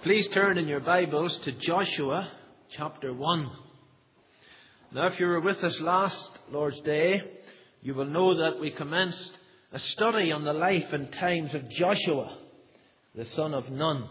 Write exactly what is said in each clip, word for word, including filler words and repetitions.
Please turn in your Bibles to Joshua chapter one. Now, if you were with us last Lord's Day, you will know that we commenced a study on the life and times of Joshua, the son of Nun.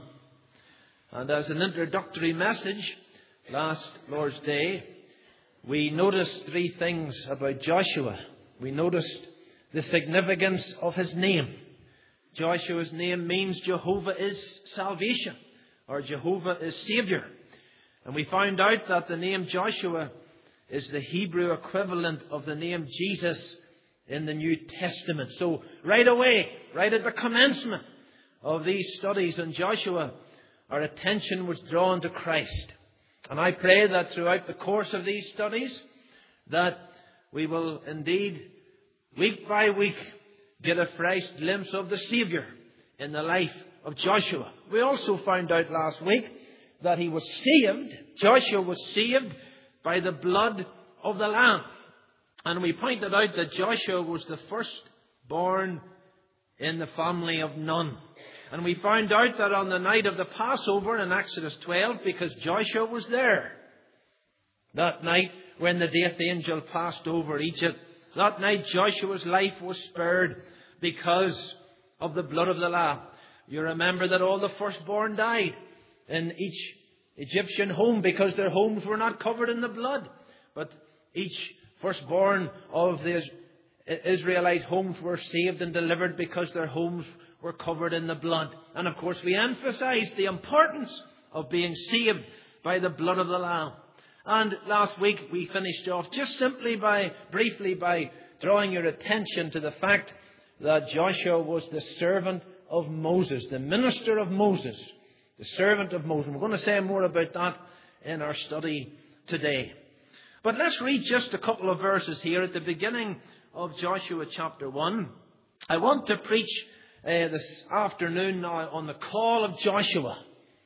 And as an introductory message last Lord's Day, we noticed three things about Joshua. We noticed the significance of his name. Joshua's name means Jehovah is salvation, or Jehovah is Saviour. And we found out that the name Joshua is the Hebrew equivalent of the name Jesus in the New Testament. So right away, right at the commencement of these studies on Joshua, our attention was drawn to Christ. And I pray that throughout the course of these studies, that we will indeed, week by week, get a fresh glimpse of the Saviour in the life of Joshua. We also found out last week that he was saved, Joshua was saved by the blood of the Lamb. And we pointed out that Joshua was the firstborn in the family of Nun. And we found out that on the night of the Passover in Exodus twelve, because Joshua was there, that night when the death angel passed over Egypt, that night Joshua's life was spared because of the blood of the Lamb. You remember that all the firstborn died in each Egyptian home because their homes were not covered in the blood. But each firstborn of the Israelite homes were saved and delivered because their homes were covered in the blood. And of course we emphasized the importance of being saved by the blood of the Lamb. And last week we finished off just simply by, briefly by drawing your attention to the fact that Joshua was the servant of Moses, the minister of Moses, the servant of Moses. We're going to say more about that in our study today. But let's read just a couple of verses here at the beginning of Joshua chapter one. I want to preach uh, this afternoon now on the call of Joshua.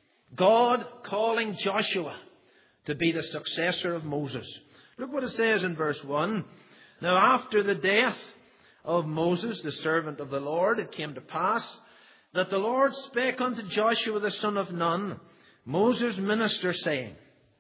God calling Joshua to be the successor of Moses. Look what it says in verse one. Now after the death of Moses, the servant of the Lord, it came to pass that the Lord spake unto Joshua the son of Nun, Moses' minister, saying,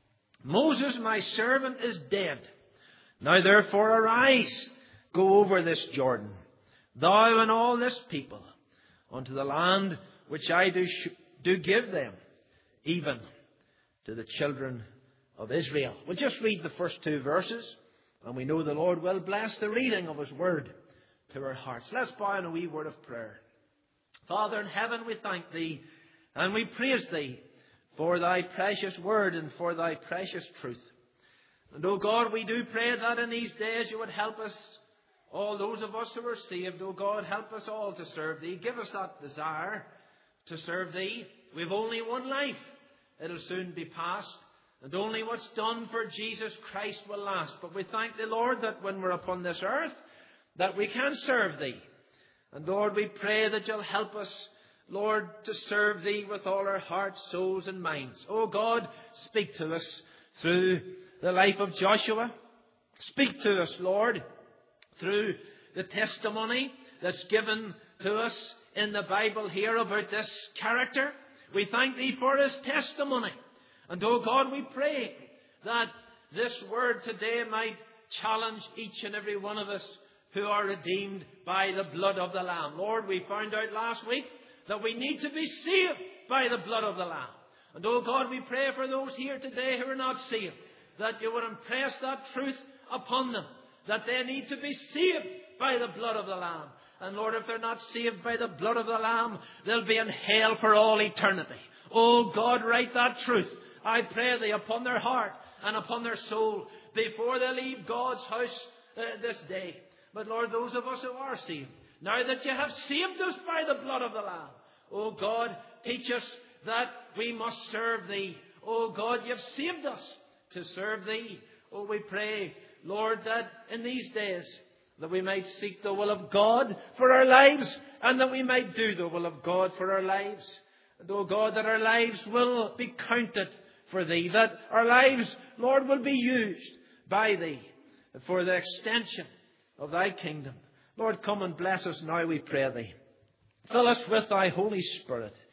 Moses my servant is dead. Now therefore arise, go over this Jordan, thou and all this people, unto the land which I do, sh- do give them, even to the children of Israel. We'll just read the first two verses, and we know the Lord will bless the reading of His word to our hearts. Let's bow in a wee word of prayer. Father in heaven, we thank Thee and we praise Thee for Thy precious word and for Thy precious truth. And, oh God, we do pray that in these days You would help us, all those of us who are saved. Oh God, help us all to serve Thee. Give us that desire to serve Thee. We've only one life. It'll soon be past. And only what's done for Jesus Christ will last. But we thank Thee, Lord, that when we're upon this earth, that we can serve Thee. And Lord, we pray that You'll help us, Lord, to serve Thee with all our hearts, souls and minds. Oh God, speak to us through the life of Joshua. Speak to us, Lord, through the testimony that's given to us in the Bible here about this character. We thank Thee for his testimony. And oh God, we pray that this word today might challenge each and every one of us who are redeemed by the blood of the Lamb. Lord, we found out last week that we need to be saved by the blood of the Lamb. And oh God, we pray for those here today who are not saved, that You would impress that truth upon them, that they need to be saved by the blood of the Lamb. And Lord, if they're not saved by the blood of the Lamb, they'll be in hell for all eternity. Oh God, write that truth, I pray Thee, upon their heart and upon their soul before they leave God's house uh, this day. But Lord, those of us who are saved, now that You have saved us by the blood of the Lamb, oh God, teach us that we must serve Thee. Oh God, You've saved us to serve Thee. Oh, we pray, Lord, that in these days that we might seek the will of God for our lives, and that we might do the will of God for our lives. And oh God, that our lives will be counted for Thee, that our lives, Lord, will be used by Thee for the extension of Thy kingdom. Lord, come and bless us now, we pray Thee. Fill us with Thy Holy Spirit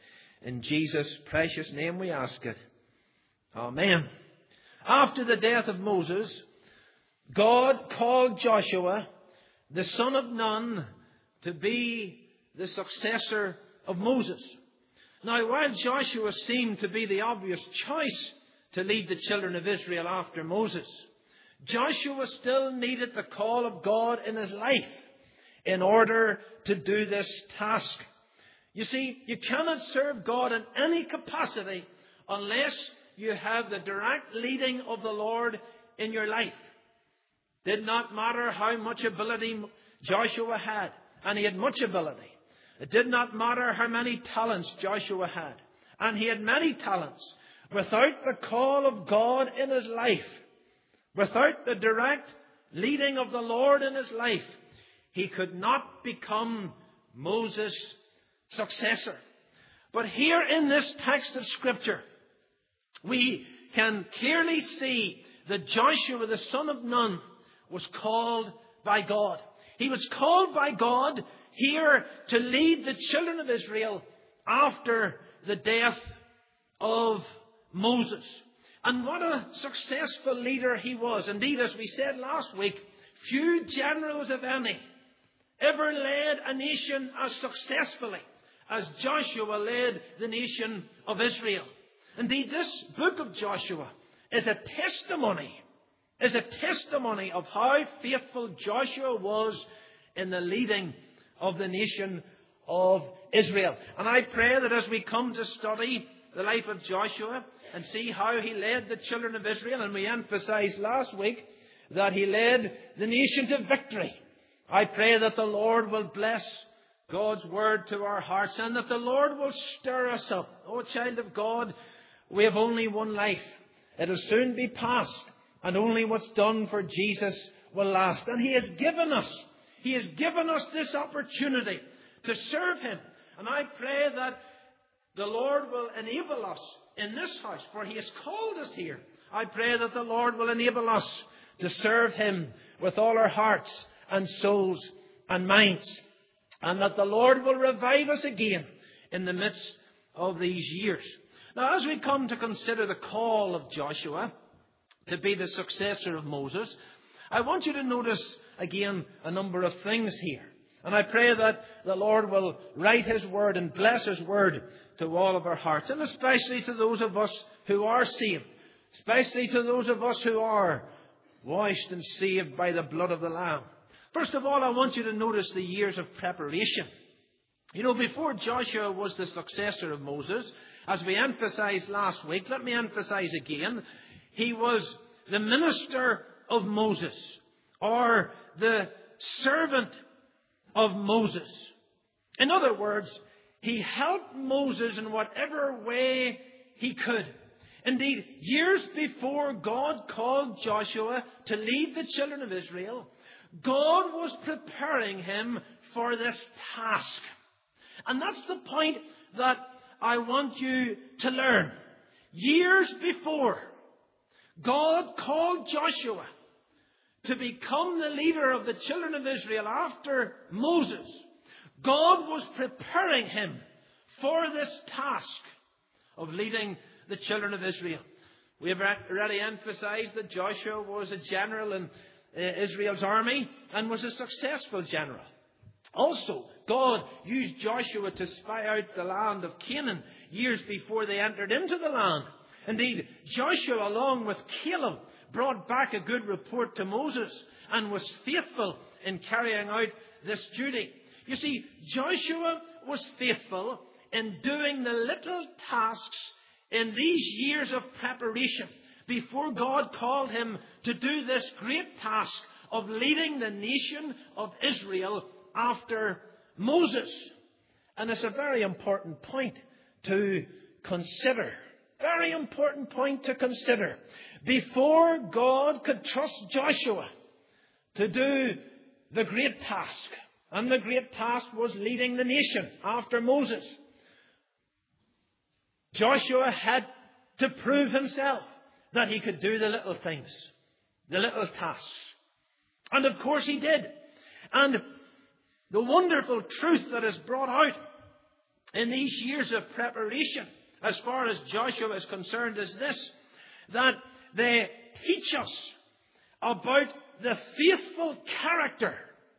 In Jesus' precious name we ask it. Amen. After the death of Moses, God called Joshua, the son of Nun, to be the successor of Moses. Now, while Joshua seemed to be the obvious choice to lead the children of Israel after Moses, Joshua still needed the call of God in his life in order to do this task. You see, you cannot serve God in any capacity unless you have the direct leading of the Lord in your life. Did not matter how much ability Joshua had, and he had much ability. It did not matter how many talents Joshua had, and he had many talents. Without the call of God in his life, without the direct leading of the Lord in his life, he could not become Moses' successor. But here in this text of Scripture, we can clearly see that Joshua, the son of Nun, was called by God. He was called by God here to lead the children of Israel after the death of Moses. And what a successful leader he was. Indeed, as we said last week, few generals, if any, ever led a nation as successfully as Joshua led the nation of Israel. Indeed, this book of Joshua is a testimony, is a testimony of how faithful Joshua was in the leading of the nation of Israel. And I pray that as we come to study the life of Joshua and see how he led the children of Israel, and we emphasized last week that he led the nation to victory, I pray that the Lord will bless God's word to our hearts and that the Lord will stir us up. Oh, child of God, we have only one life. It will soon be past, and only what's done for Jesus will last. And he has given us, he has given us this opportunity to serve him. And I pray that the Lord will enable us in this house, for he has called us here. I pray that the Lord will enable us to serve him with all our hearts and souls and minds, and that the Lord will revive us again in the midst of these years. Now, as we come to consider the call of Joshua to be the successor of Moses, I want you to notice again a number of things here. And I pray that the Lord will write his word and bless his word to all of our hearts, and especially to those of us who are saved, especially to those of us who are washed and saved by the blood of the Lamb. First of all, I want you to notice the years of preparation. You know, before Joshua was the successor of Moses, as we emphasized last week, let me emphasize again, he was the minister of Moses, or the servant of Moses. In other words, he helped Moses in whatever way he could. Indeed, years before God called Joshua to lead the children of Israel, God was preparing him for this task. And that's the point that I want you to learn. Years before God called Joshua to become the leader of the children of Israel after Moses, God was preparing him for this task of leading the children of Israel. We have already emphasized that Joshua was a general in Israel's army and was a successful general. Also, God used Joshua to spy out the land of Canaan years before they entered into the land. Indeed, Joshua, along with Caleb, brought back a good report to Moses and was faithful in carrying out this duty. You see, Joshua was faithful in doing the little tasks in these years of preparation before God called him to do this great task of leading the nation of Israel after Moses. And it's a very important point to consider. Very important point to consider. Before God could trust Joshua to do the great task, and the great task was leading the nation after Moses, Joshua had to prove himself that he could do the little things, the little tasks. And of course he did. And the wonderful truth that is brought out in these years of preparation, as far as Joshua is concerned, is this, that they teach us about the faithful character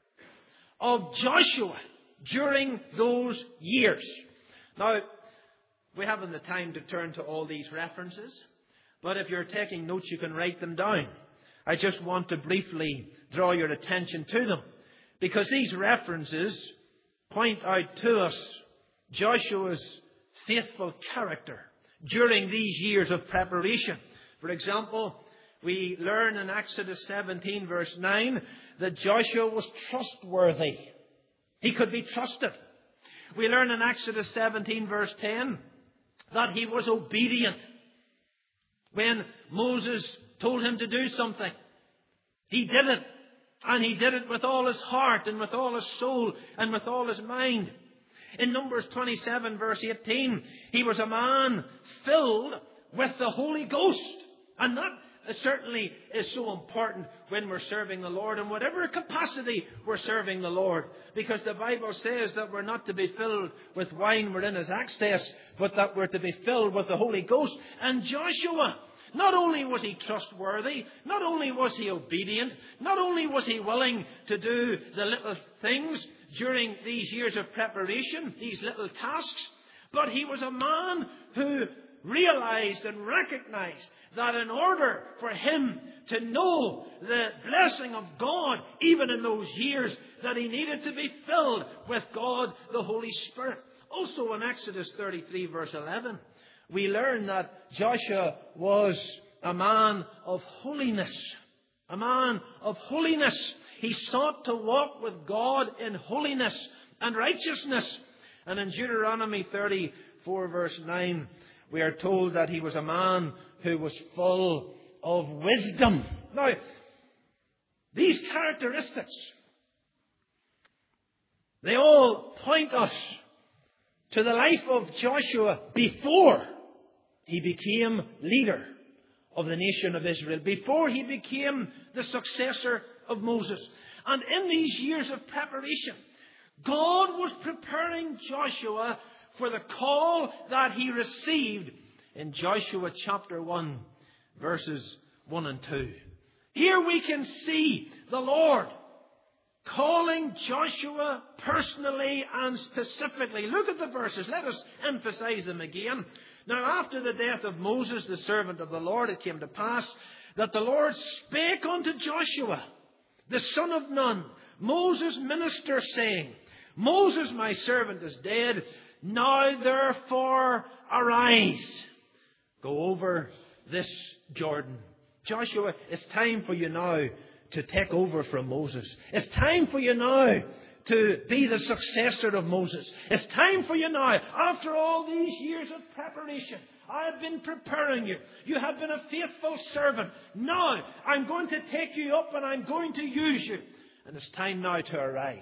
of Joshua during those years. Now, we haven't the time to turn to all these references, but if you're taking notes, you can write them down. I just want to briefly draw your attention to them, because these references point out to us Joshua's faithful character during these years of preparation. For example, we learn in Exodus seventeen verse nine that Joshua was trustworthy. He could be trusted. We learn in Exodus seventeen verse ten that he was obedient. When Moses told him to do something, he did it. And he did it with all his heart and with all his soul and with all his mind. In Numbers twenty-seven verse eighteen, he was a man filled with the Holy Ghost. And that certainly is so important when we're serving the Lord, in whatever capacity we're serving the Lord. Because the Bible says that we're not to be filled with wine wherein is excess, but that we're to be filled with the Holy Ghost. And Joshua, not only was he trustworthy, not only was he obedient, not only was he willing to do the little things during these years of preparation, these little tasks, but he was a man who realized and recognized that in order for him to know the blessing of God, even in those years, that he needed to be filled with God, the Holy Spirit. Also in Exodus thirty-three verse eleven, we learn that Joshua was a man of holiness. A man of holiness. He sought to walk with God in holiness and righteousness. And in Deuteronomy thirty-four verse nine, we are told that he was a man who was full of wisdom. Now, these characteristics, they all point us to the life of Joshua before he became leader of the nation of Israel, before he became the successor of Moses. And in these years of preparation, God was preparing Joshua for the call that he received in Joshua chapter one, verses one and two. Here we can see the Lord calling Joshua personally and specifically. Look at the verses. Let us emphasize them again. Now, after the death of Moses, the servant of the Lord, it came to pass that the Lord spake unto Joshua, the son of Nun, Moses' minister, saying, Moses, my servant, is dead. Now, therefore, arise. Go over this Jordan. Joshua, it's time for you now to take over from Moses. It's time for you now to be the successor of Moses. It's time for you now. After all these years of preparation, I have been preparing you. You have been a faithful servant. Now, I'm going to take you up and I'm going to use you. And it's time now to arise.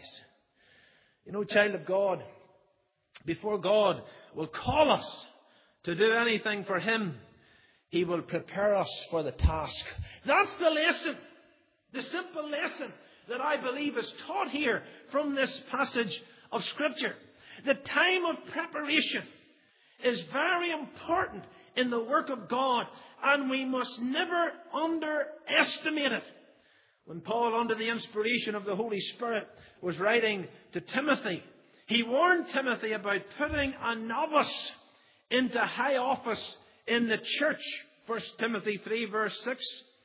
You know, child of God, before God will call us to do anything for Him, He will prepare us for the task. That's the lesson. The simple lesson that I believe is taught here from this passage of Scripture. The time of preparation is very important in the work of God, and we must never underestimate it. When Paul, under the inspiration of the Holy Spirit, was writing to Timothy, he warned Timothy about putting a novice into high office in the church. First Timothy three verse six.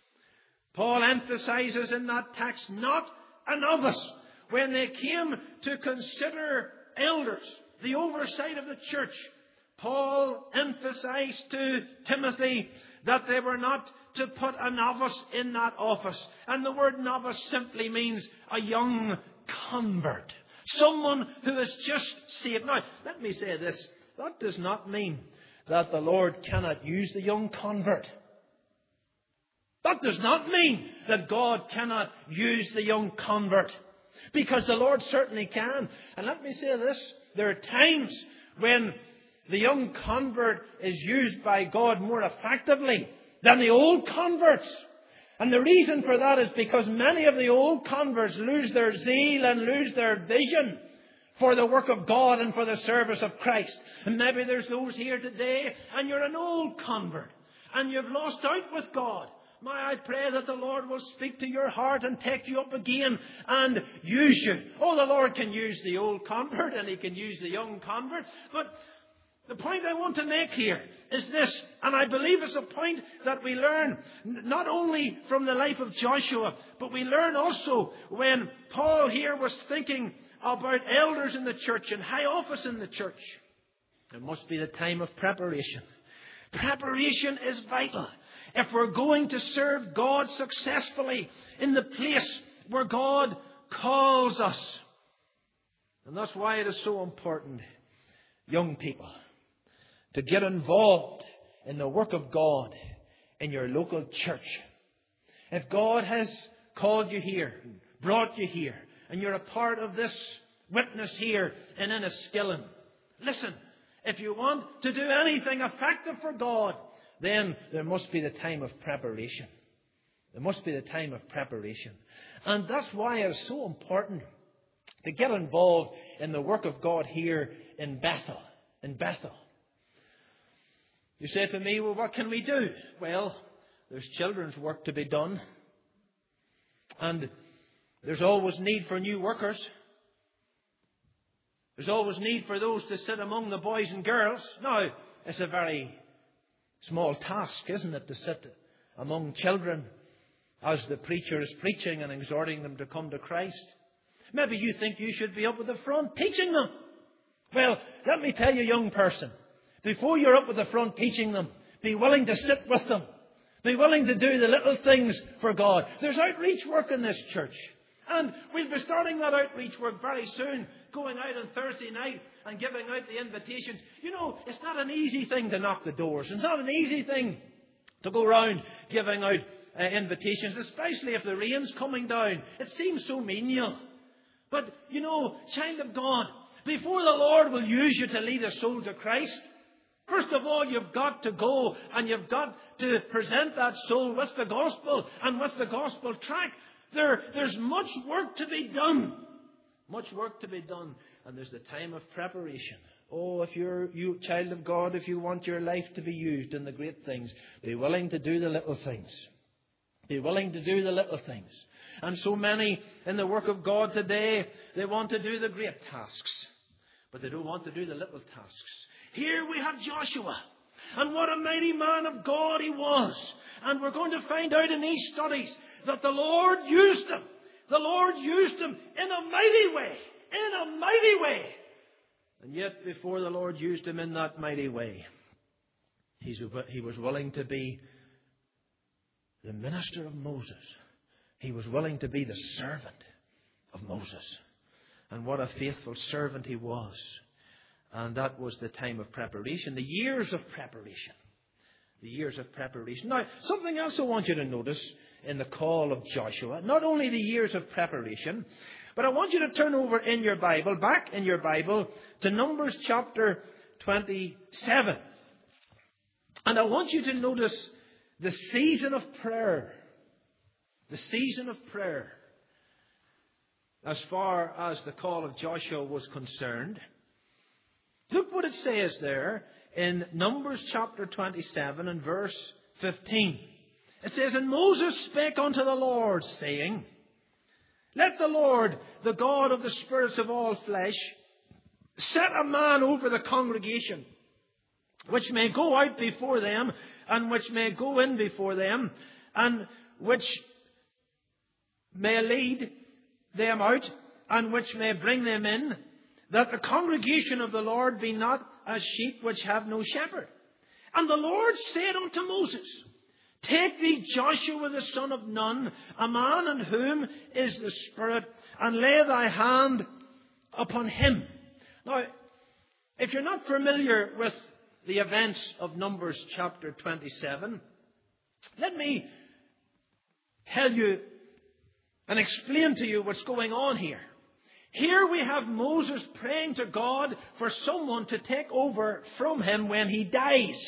Paul emphasizes in that text not a novice. When they came to consider elders, the oversight of the church, Paul emphasized to Timothy that they were not to put a novice in that office. And the word novice simply means a young convert. Someone who is just saved. Now, let me say this. That does not mean that the Lord cannot use the young convert. That does not mean that God cannot use the young convert. Because the Lord certainly can. And let me say this. There are times when the young convert is used by God more effectively than the old converts. And the reason for that is because many of the old converts lose their zeal and lose their vision for the work of God and for the service of Christ. And maybe there's those here today and you're an old convert and you've lost out with God. May I pray that the Lord will speak to your heart and take you up again and use you. Oh, the Lord can use the old convert and He can use the young convert. But the point I want to make here is this, and I believe it's a point that we learn not only from the life of Joshua, but we learn also when Paul here was thinking about elders in the church and high office in the church. It must be the time of preparation. Preparation is vital if we're going to serve God successfully in the place where God calls us. And that's why it is so important, young people, to get involved in the work of God in your local church. If God has called you here, brought you here, and you're a part of this witness here in Enniskillen, listen, if you want to do anything effective for God, then there must be the time of preparation. There must be the time of preparation. And that's why it's so important to get involved in the work of God here in Bethel. In Bethel. You say to me, well, what can we do? Well, there's children's work to be done. And there's always need for new workers. There's always need for those to sit among the boys and girls. Now, it's a very small task, isn't it, to sit among children as the preacher is preaching and exhorting them to come to Christ. Maybe you think you should be up at the front teaching them. Well, let me tell you, young person, before you're up at the front teaching them, be willing to sit with them. Be willing to do the little things for God. There's outreach work in this church. And we'll be starting that outreach work very soon, going out on Thursday night and giving out the invitations. You know, it's not an easy thing to knock the doors. It's not an easy thing to go around giving out uh, invitations, especially if the rain's coming down. It seems so menial. But, you know, child of God, before the Lord will use you to lead a soul to Christ, first of all, you've got to go and you've got to present that soul with the gospel and with the gospel tract. There, there's much work to be done. Much work to be done. And there's the time of preparation. Oh, if you're you child of God, if you want your life to be used in the great things, be willing to do the little things. Be willing to do the little things. And so many in the work of God today, they want to do the great tasks, but they don't want to do the little tasks. Here we have Joshua. And what a mighty man of God he was. And we're going to find out in these studies that the Lord used him. The Lord used him in a mighty way. In a mighty way. And yet before the Lord used him in that mighty way, he was willing to be the minister of Moses. He was willing to be the servant of Moses. And what a faithful servant he was. And that was the time of preparation, the years of preparation. The years of preparation. Now, something else I want you to notice in the call of Joshua. Not only the years of preparation, but I want you to turn over in your Bible, back in your Bible, to Numbers chapter twenty-seven. And I want you to notice the season of prayer. The season of prayer. As far as the call of Joshua was concerned. Look what it says there in Numbers chapter twenty-seven and verse fifteen. It says, And Moses spake unto the Lord, saying, Let the Lord, the God of the spirits of all flesh, set a man over the congregation, which may go out before them, and which may go in before them, and which may lead them out, and which may bring them in, that the congregation of the Lord be not as sheep which have no shepherd. And the Lord said unto Moses, Take thee Joshua the son of Nun, a man in whom is the Spirit, and lay thy hand upon him. Now, if you're not familiar with the events of Numbers chapter twenty-seven, let me tell you and explain to you what's going on here. Here we have Moses praying to God for someone to take over from him when he dies.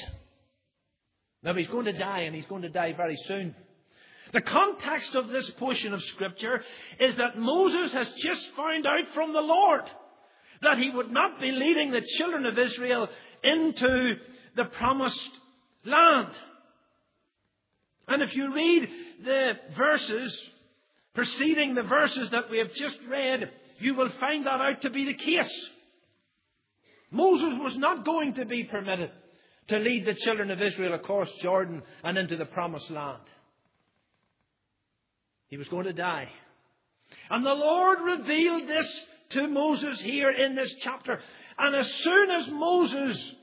Now he's going to die, and he's going to die very soon. The context of this portion of Scripture is that Moses has just found out from the Lord that he would not be leading the children of Israel into the promised land. And if you read the verses preceding the verses that we have just read, you will find that out to be the case. Moses was not going to be permitted to lead the children of Israel across Jordan and into the promised land. He was going to die. And the Lord revealed this to Moses here in this chapter. And as soon as Moses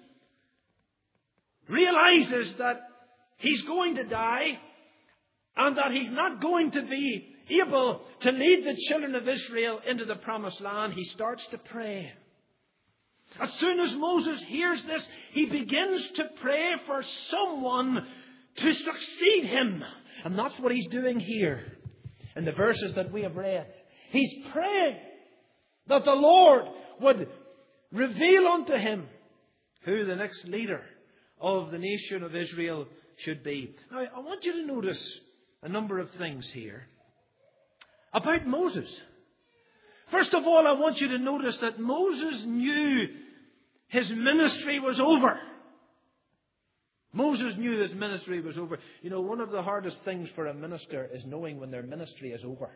realizes that he's going to die and that he's not going to be able to lead the children of Israel into the promised land, he starts to pray. As soon as Moses hears this, he begins to pray for someone to succeed him. And that's what he's doing here in the verses that we have read. He's praying that the Lord would reveal unto him who the next leader of the nation of Israel should be. Now, I want you to notice a number of things here about Moses. First of all, I want you to notice that Moses knew his ministry was over. Moses knew his ministry was over. You know, one of the hardest things for a minister is knowing when their ministry is over.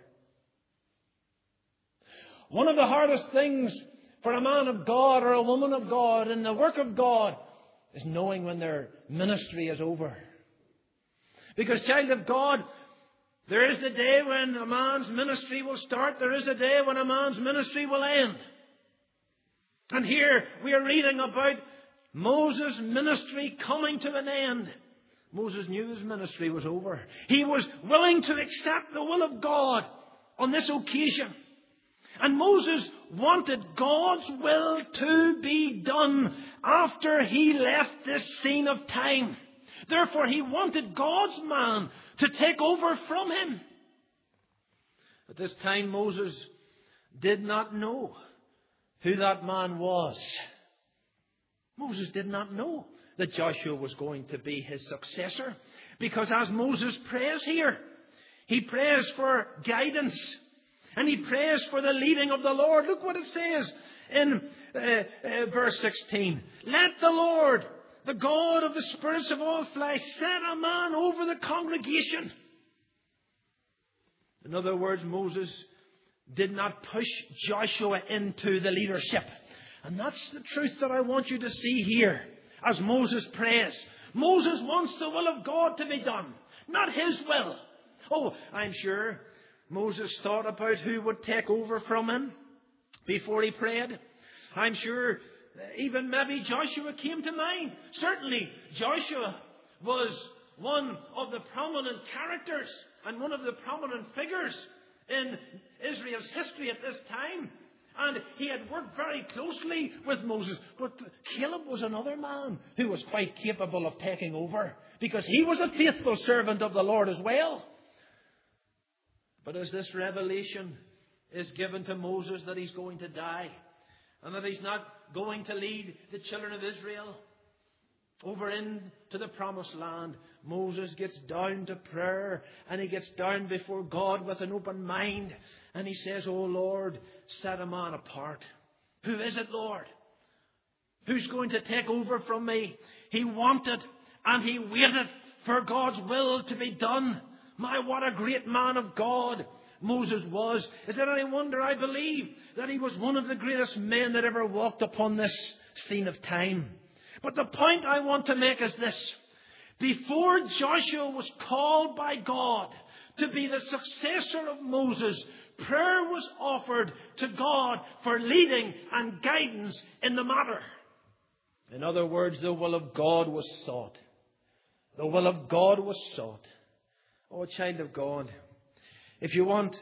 One of the hardest things for a man of God or a woman of God in the work of God is knowing when their ministry is over. Because, child of God, there is the day when a man's ministry will start. There is a day when a man's ministry will end. And here we are reading about Moses' ministry coming to an end. Moses knew his ministry was over. He was willing to accept the will of God on this occasion. And Moses wanted God's will to be done after he left this scene of time. Therefore, he wanted God's man to take over from him. At this time, Moses did not know who that man was. Moses did not know that Joshua was going to be his successor. Because as Moses prays here, he prays for guidance. And he prays for the leading of the Lord. Look what it says in uh, uh, verse sixteen. Let the Lord, the God of the spirits of all flesh, set a man over the congregation. In other words, Moses did not push Joshua into the leadership. And that's the truth that I want you to see here as Moses prays. Moses wants the will of God to be done, not his will. Oh, I'm sure Moses thought about who would take over from him before he prayed. I'm sure even maybe Joshua came to mind. Certainly Joshua was one of the prominent characters and one of the prominent figures in Israel's history at this time. And he had worked very closely with Moses. But Caleb was another man who was quite capable of taking over, because he was a faithful servant of the Lord as well. But as this revelation is given to Moses that he's going to die and that he's not going to lead the children of Israel over into the promised land, Moses gets down to prayer and he gets down before God with an open mind. And he says, "Oh Lord, set a man apart. Who is it, Lord? Who's going to take over from me?" He wanted and he waited for God's will to be done. My, what a great man of God Moses was. Is it any wonder, I believe, that he was one of the greatest men that ever walked upon this scene of time. But the point I want to make is this. Before Joshua was called by God to be the successor of Moses, prayer was offered to God for leading and guidance in the matter. In other words, the will of God was sought. The will of God was sought. Oh, child of God, if you want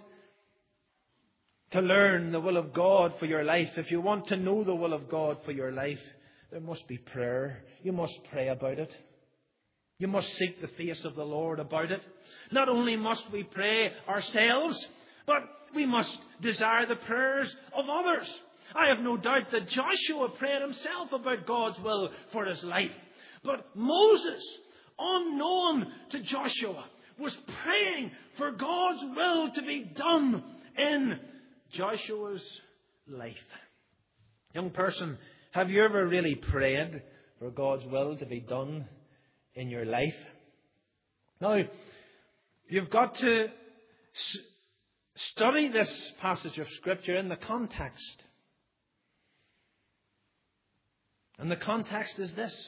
to learn the will of God for your life, if you want to know the will of God for your life, there must be prayer. You must pray about it. You must seek the face of the Lord about it. Not only must we pray ourselves, but we must desire the prayers of others. I have no doubt that Joshua prayed himself about God's will for his life. But Moses, unknown to Joshua, was praying for God's will to be done in Joshua's life. Young person, have you ever really prayed for God's will to be done in your life? Now, you've got to s- study this passage of Scripture in the context. And the context is this.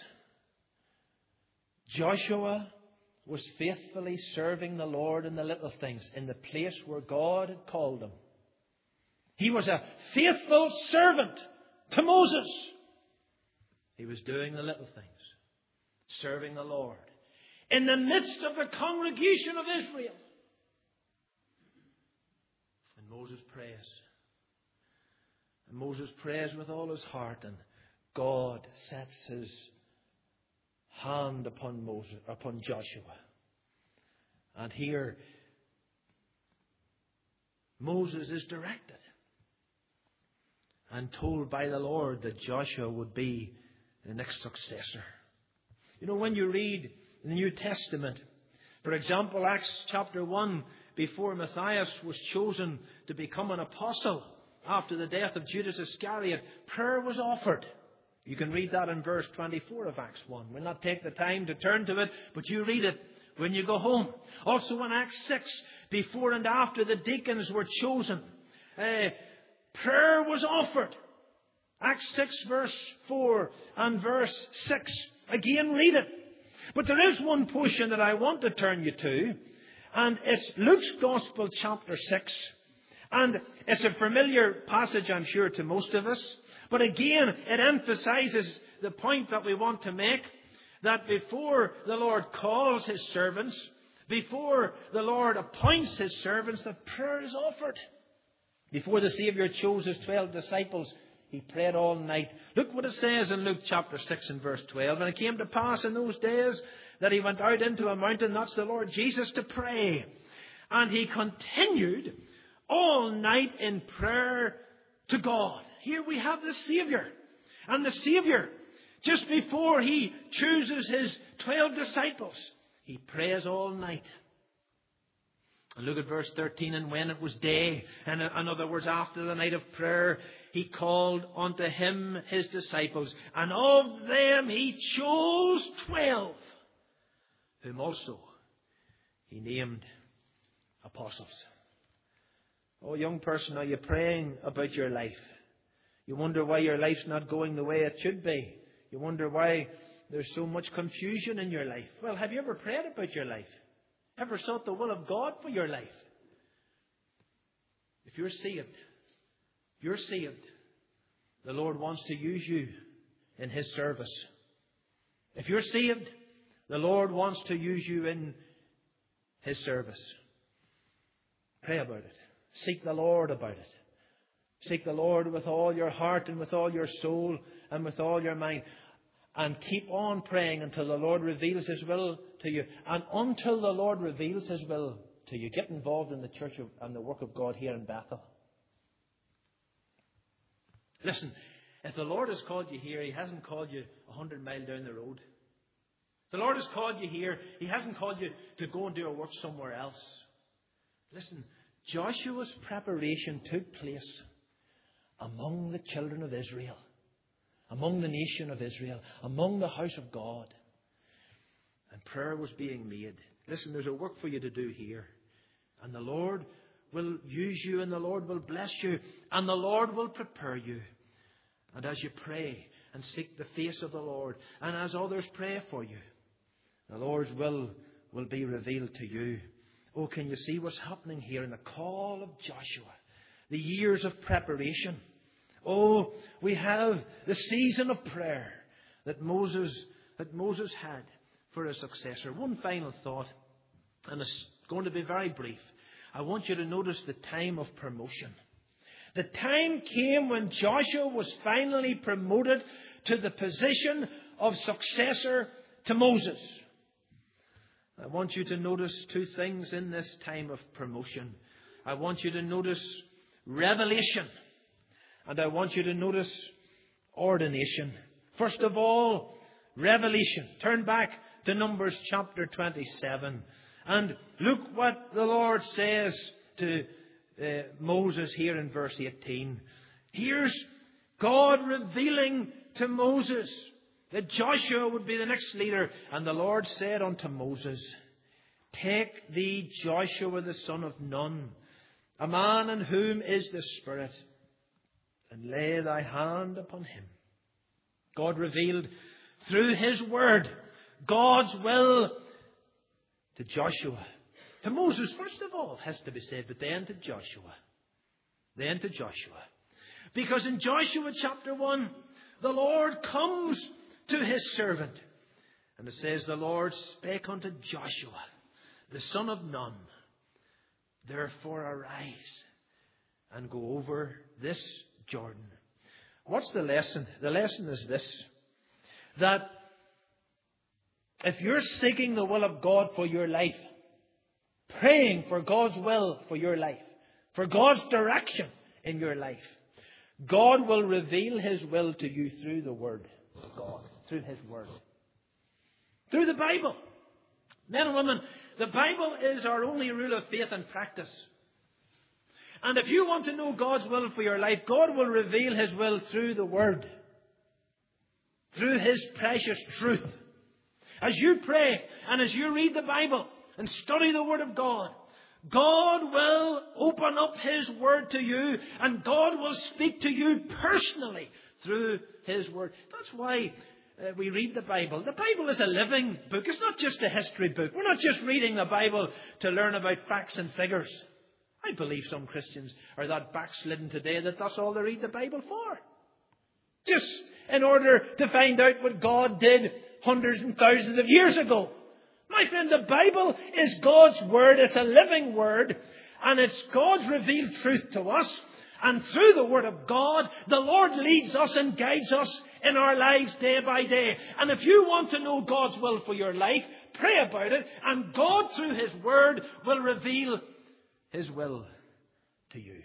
Joshua was faithfully serving the Lord in the little things, in the place where God had called him. He was a faithful servant to Moses. He was doing the little things, serving the Lord, in the midst of the congregation of Israel. And Moses prays. And Moses prays with all his heart, and God sets his hand upon Moses, upon Joshua. And here Moses is directed and told by the Lord that Joshua would be the next successor. You know, when you read the New Testament, for example, Acts chapter one, before Matthias was chosen to become an apostle after the death of Judas Iscariot, prayer was offered. You can read that in verse twenty-four of Acts one. We'll not take the time to turn to it, but you read it when you go home. Also in Acts six, before and after the deacons were chosen, uh, prayer was offered. Acts six verse four and verse six. Again, read it. But there is one portion that I want to turn you to, and it's Luke's Gospel chapter six. And it's a familiar passage, I'm sure, to most of us. But again, it emphasizes the point that we want to make, that before the Lord calls His servants, before the Lord appoints His servants, that prayer is offered. Before the Saviour chose His twelve disciples, He prayed all night. Look what it says in Luke chapter six and verse twelve. And it came to pass in those days that He went out into a mountain, that's the Lord Jesus, to pray. And He continued all night in prayer to God. Here we have the Saviour. And the Saviour, just before He chooses His twelve disciples, He prays all night. And look at verse thirteen. And when it was day, and in other words, after the night of prayer, He called unto Him His disciples. And of them He chose twelve, whom also He named apostles. Oh, young person, are you praying about your life? You wonder why your life's not going the way it should be. You wonder why there's so much confusion in your life. Well, have you ever prayed about your life? Ever sought the will of God for your life? If you're saved, if you're saved, the Lord wants to use you in His service. If you're saved, the Lord wants to use you in His service. Pray about it. Seek the Lord about it. Seek the Lord with all your heart and with all your soul and with all your mind. And keep on praying until the Lord reveals His will to you. And until the Lord reveals His will to you, get involved in the church of, and the work of God here in Bethel. Listen, if the Lord has called you here, He hasn't called you a hundred miles down the road. If the Lord has called you here, He hasn't called you to go and do a work somewhere else. Listen, Joshua's preparation took place among the children of Israel, among the nation of Israel, among the house of God. And prayer was being made. Listen, there's a work for you to do here. And the Lord will use you, and the Lord will bless you, and the Lord will prepare you. And as you pray and seek the face of the Lord, and as others pray for you, the Lord's will will be revealed to you. Oh, can you see what's happening here in the call of Joshua? The years of preparation. Oh, we have the season of prayer that Moses, that Moses had for a successor. One final thought, and it's going to be very brief. I want you to notice the time of promotion. The time came when Joshua was finally promoted to the position of successor to Moses. I want you to notice two things in this time of promotion. I want you to notice revelation, and I want you to notice ordination. First of all, revelation. Turn back to Numbers chapter twenty-seven. And look what the Lord says to uh, Moses here in verse eighteen. Here's God revealing to Moses that Joshua would be the next leader. And the Lord said unto Moses, take thee Joshua the son of Nun, a man in whom is the Spirit, and lay thy hand upon him. God revealed through His Word God's will to Joshua. To Moses, first of all, has to be said, but then to Joshua. Then to Joshua. Because in Joshua chapter one, the Lord comes to His servant. And it says, the Lord spake unto Joshua, the son of Nun, therefore arise and go over this Jordan. What's the lesson? The lesson is this, that if you're seeking the will of God for your life, praying for God's will for your life, for God's direction in your life, God will reveal His will to you through the Word of God, through His Word, through the Bible. Men and women, the Bible is our only rule of faith and practice. And if you want to know God's will for your life, God will reveal His will through the Word, through His precious truth. As you pray and as you read the Bible and study the Word of God, God will open up His Word to you, and God will speak to you personally through His Word. That's why uh, we read the Bible. The Bible is a living book. It's not just a history book. We're not just reading the Bible to learn about facts and figures. I believe some Christians are that backslidden today that that's all they read the Bible for. Just in order to find out what God did hundreds and thousands of years ago. My friend, the Bible is God's Word. It's a living Word. And it's God's revealed truth to us. And through the Word of God, the Lord leads us and guides us in our lives day by day. And if you want to know God's will for your life, pray about it. And God, through His Word, will reveal His will to you.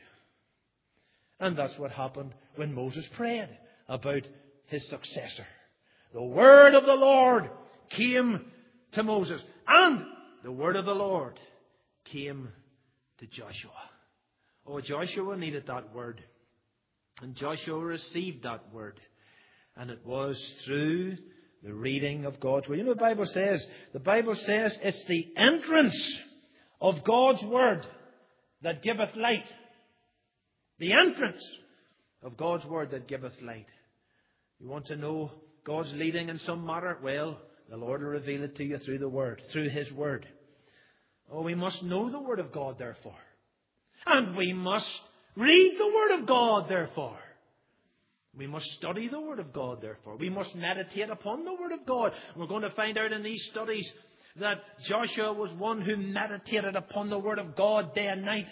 And that's what happened when Moses prayed about his successor. The word of the Lord came to Moses, and the word of the Lord came to Joshua. Oh, Joshua needed that word, and Joshua received that word, and it was through the reading of God's word. You know what the Bible says? The Bible says it's the entrance of God's word that giveth light. The entrance of God's word that giveth light. You want to know God's leading in some matter? Well, the Lord will reveal it to you through the Word, through His Word. Oh, we must know the Word of God, therefore. And we must read the Word of God, therefore. We must study the Word of God, therefore. We must meditate upon the Word of God. We're going to find out in these studies that Joshua was one who meditated upon the Word of God day and night.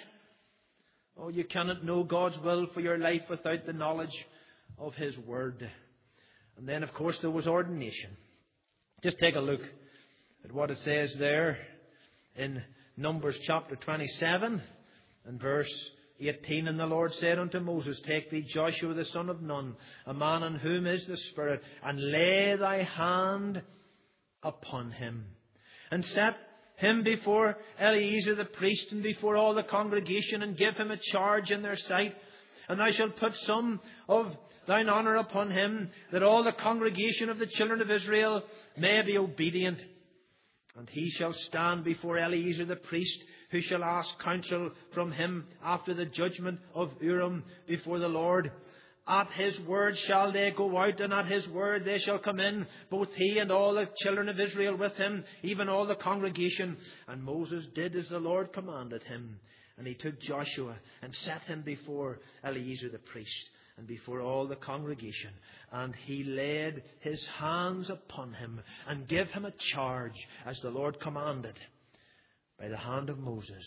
Oh, you cannot know God's will for your life without the knowledge of His Word. And then, of course, there was ordination. Just take a look at what it says there in Numbers chapter twenty-seven and verse eighteen. And the Lord said unto Moses, take thee Joshua the son of Nun, a man in whom is the Spirit, and lay thy hand upon him, and set him before Eleazar the priest and before all the congregation, and give him a charge in their sight. And thou shalt put some of thine honour upon him, that all the congregation of the children of Israel may be obedient. And he shall stand before Eleazar the priest, who shall ask counsel from him after the judgment of Urim before the Lord. At his word shall they go out, and at his word they shall come in, both he and all the children of Israel with him, even all the congregation. And Moses did as the Lord commanded him. And he took Joshua and set him before Eleazar the priest and before all the congregation. And he laid his hands upon him and gave him a charge as the Lord commanded by the hand of Moses.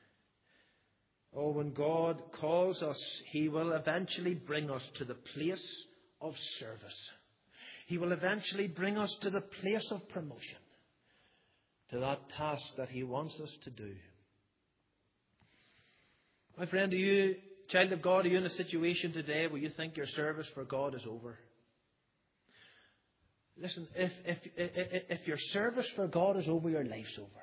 Oh, when God calls us, He will eventually bring us to the place of service. He will eventually bring us to the place of promotion, to that task that He wants us to do. My friend, are you, child of God, are you in a situation today where you think your service for God is over? Listen, if, if, if, if your service for God is over, your life's over.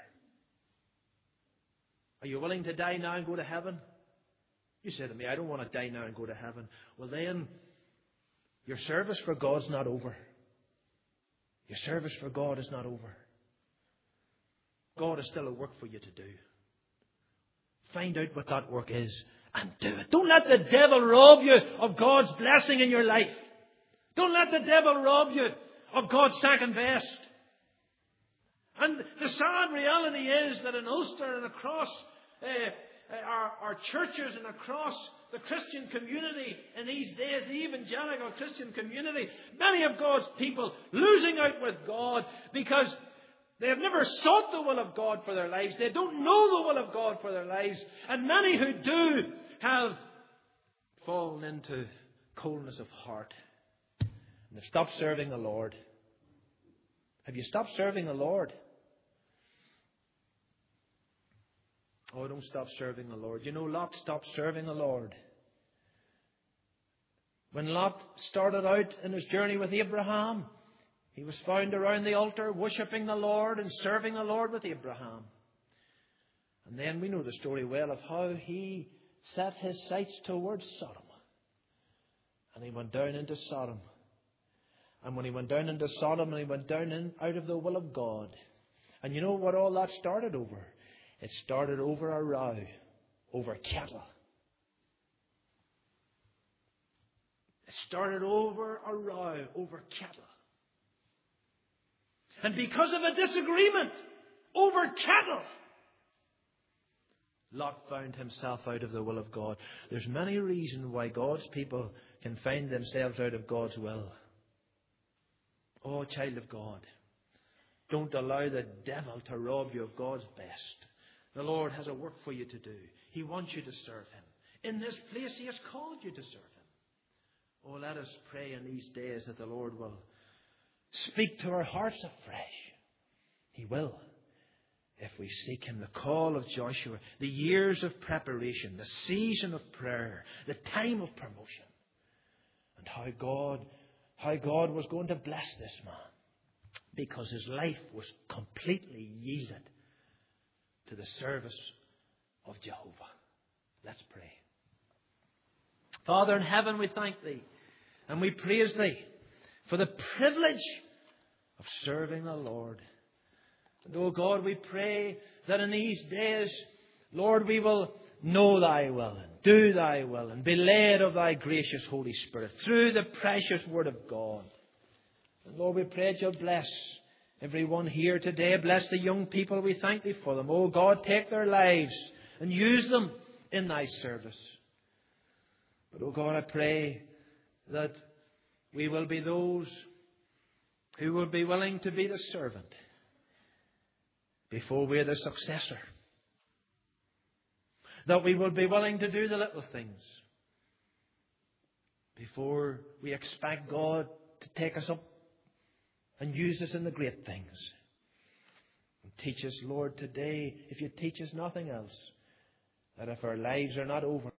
Are you willing to die now and go to heaven? You say to me, I don't want to die now and go to heaven. Well then, Your service for God's not over. Your service for God is not over. God has still a work for you to do. Find out what that work is and do it. Don't let the devil rob you of God's blessing in your life. Don't let the devil rob you of God's second best. And the sad reality is that in Ulster and across uh, our, our churches and across the Christian community in these days, the evangelical Christian community, many of God's people losing out with God because they have never sought the will of God for their lives. They don't know the will of God for their lives. And many who do have fallen into coldness of heart. And they've stopped serving the Lord. Have you stopped serving the Lord? Oh, don't stop serving the Lord. You know, Lot stopped serving the Lord. When Lot started out in his journey with Abraham, he was found around the altar, worshipping the Lord and serving the Lord with Abraham. And then we know the story well of how he set his sights towards Sodom. And he went down into Sodom. And when he went down into Sodom, and he went down in, out of the will of God. And you know what all that started over? It started over a row, over cattle. It started over a row, over cattle. And because of a disagreement over cattle, Lot found himself out of the will of God. There's many reasons why God's people can find themselves out of God's will. Oh, child of God, don't allow the devil to rob you of God's best. The Lord has a work for you to do. He wants you to serve Him. In this place, He has called you to serve Him. Oh, let us pray in these days that the Lord will speak to our hearts afresh. He will, if we seek Him. The call of Joshua, the years of preparation, the season of prayer, the time of promotion, and how God, how God was going to bless this man because his life was completely yielded to the service of Jehovah. Let's pray. Father in heaven, we thank Thee and we praise Thee for the privilege of serving the Lord. And oh God, we pray that in these days, Lord, we will know Thy will and do Thy will and be led of Thy gracious Holy Spirit through the precious Word of God. And Lord, we pray that You'll bless everyone here today. Bless the young people. We thank Thee for them. Oh God, take their lives and use them in Thy service. But oh God, I pray that we will be those who will be willing to be the servant before we're the successor. That we will be willing to do the little things before we expect God to take us up and use us in the great things. And teach us, Lord, today, if You teach us nothing else, that if our lives are not over,